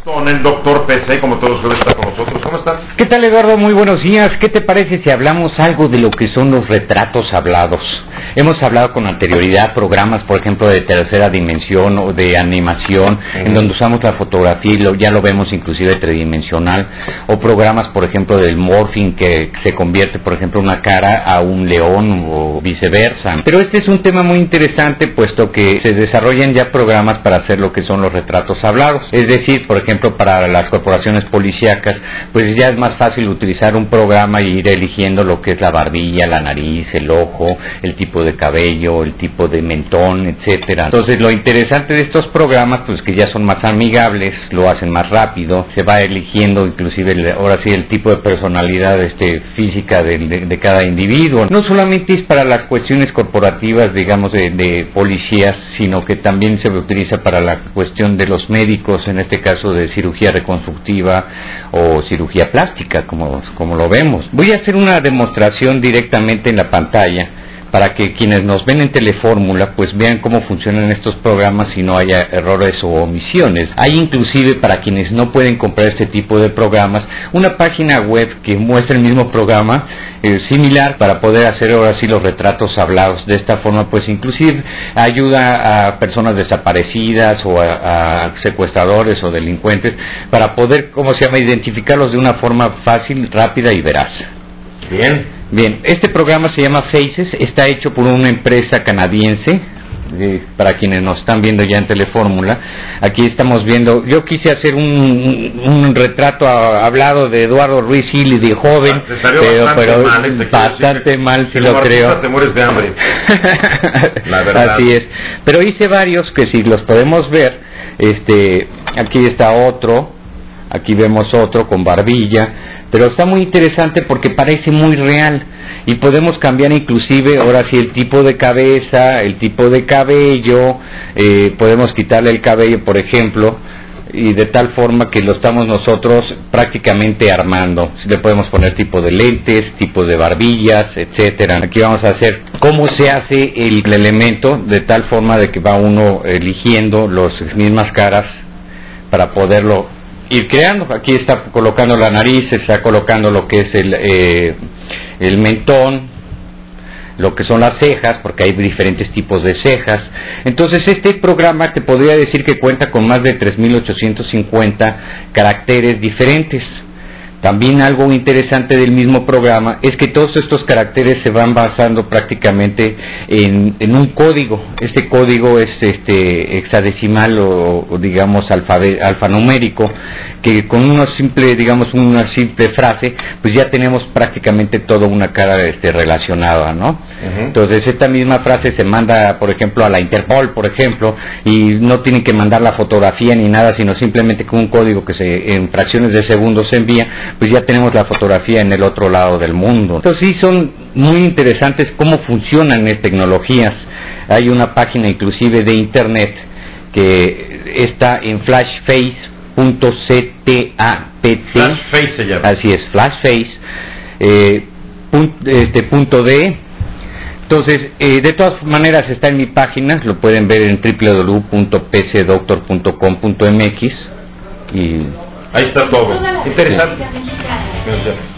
Con el doctor PC, como todos ustedes, está con nosotros. ¿Cómo estás? ¿Qué tal, Eduardo? Muy buenos días. ¿Qué te parece si hablamos algo de lo que son los retratos hablados? Hemos hablado con anterioridad programas, por ejemplo, de tercera dimensión o de animación, en donde usamos la fotografía y ya lo vemos inclusive tridimensional, o programas, por ejemplo, del morphing, que se convierte, por ejemplo, una cara a un león o viceversa. Pero este es un tema muy interesante, puesto que se desarrollan ya programas para hacer lo que son los retratos hablados. Es decir, por ejemplo, para las corporaciones policíacas, pues ya es más fácil utilizar un programa y ir eligiendo lo que es la barbilla, la nariz, el ojo, el tipo de cabello, el tipo de mentón, etcétera. Entonces, lo interesante de estos programas, pues que ya son más amigables, lo hacen más rápido, se va eligiendo inclusive ahora sí el tipo de personalidad física de cada individuo. No solamente es para las cuestiones corporativas, digamos, de policías, sino que también se utiliza para la cuestión de los médicos, en este caso de cirugía reconstructiva o cirugía plástica, como lo vemos. Voy a hacer una demostración directamente en la pantalla para que quienes nos ven en Telefórmula pues vean cómo funcionan estos programas y no haya errores o omisiones. Hay inclusive, para quienes no pueden comprar este tipo de programas, una página web que muestra el mismo programa similar para poder hacer ahora sí los retratos hablados. De esta forma pues inclusive ayuda a personas desaparecidas o a secuestradores o delincuentes para poder, identificarlos de una forma fácil, rápida y veraz. Bien, este programa se llama Faces, está hecho por una empresa canadiense, para quienes nos están viendo ya en Telefórmula. Aquí estamos viendo, yo quise hacer un retrato hablado de Eduardo Ruiz Gil de joven, pero bastante mal, si lo creo. Te mueres de hambre. La verdad. Así es, pero hice varios que si los podemos ver, aquí está otro, aquí vemos otro con barbilla, pero está muy interesante porque parece muy real y podemos cambiar inclusive ahora sí el tipo de cabeza, el tipo de cabello, podemos quitarle el cabello, por ejemplo, y de tal forma que lo estamos nosotros prácticamente armando. Le podemos poner tipo de lentes, tipo de barbillas, etcétera. Aquí vamos a hacer cómo se hace el elemento de tal forma de que va uno eligiendo las mismas caras para poderlo ir creando. Aquí está colocando la nariz, está colocando lo que es el mentón, lo que son las cejas, porque hay diferentes tipos de cejas. Entonces este programa te podría decir que cuenta con más de 3.850 caracteres diferentes. También algo interesante del mismo programa es que todos estos caracteres se van basando prácticamente en un código. Este código es hexadecimal o digamos alfanumérico, que con una simple frase, pues ya tenemos prácticamente toda una cara relacionada, ¿no? Entonces esta misma frase se manda, por ejemplo, a la Interpol, por ejemplo, y no tienen que mandar la fotografía ni nada, sino simplemente con un código que en fracciones de segundos se envía, pues ya tenemos la fotografía en el otro lado del mundo. Entonces sí son muy interesantes cómo funcionan las tecnologías. Hay una página inclusive de internet que está en flashface.ctapt. Flashface se llama. Así es, flashface. .de. Entonces, de todas maneras está en mi página, lo pueden ver en www.pcdoctor.com.mx y ahí está todo. Interesante. Sí.